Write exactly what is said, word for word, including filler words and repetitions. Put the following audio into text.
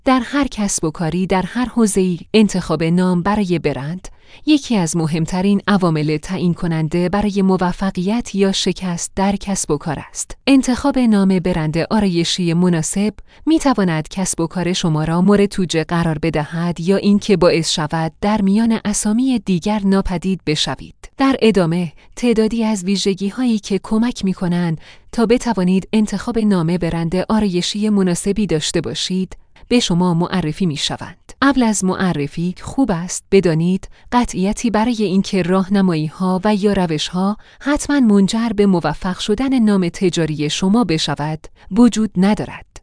در هر کسب و کاری در هر حوزه‌ای انتخاب نام برای برند یکی از مهمترین عوامل تعیین کننده برای موفقیت یا شکست در کسب و کار است. انتخاب نام برند آرایشی مناسب می تواند کسب و کار شما را مورد توجه قرار بدهد یا اینکه باعث شود در میان اسامی دیگر ناپدید بشوید. در ادامه تعدادی از ویژگی‌هایی که کمک می‌کنند تا بتوانید انتخاب نام برند آرایشی مناسبی داشته باشید به شما معرفی می‌شوند. قبل از معرفی خوب است بدانید قطعیتی برای اینکه راهنمایی‌ها و یا روش‌ها حتما منجر به موفق شدن نام تجاری شما بشود وجود ندارد.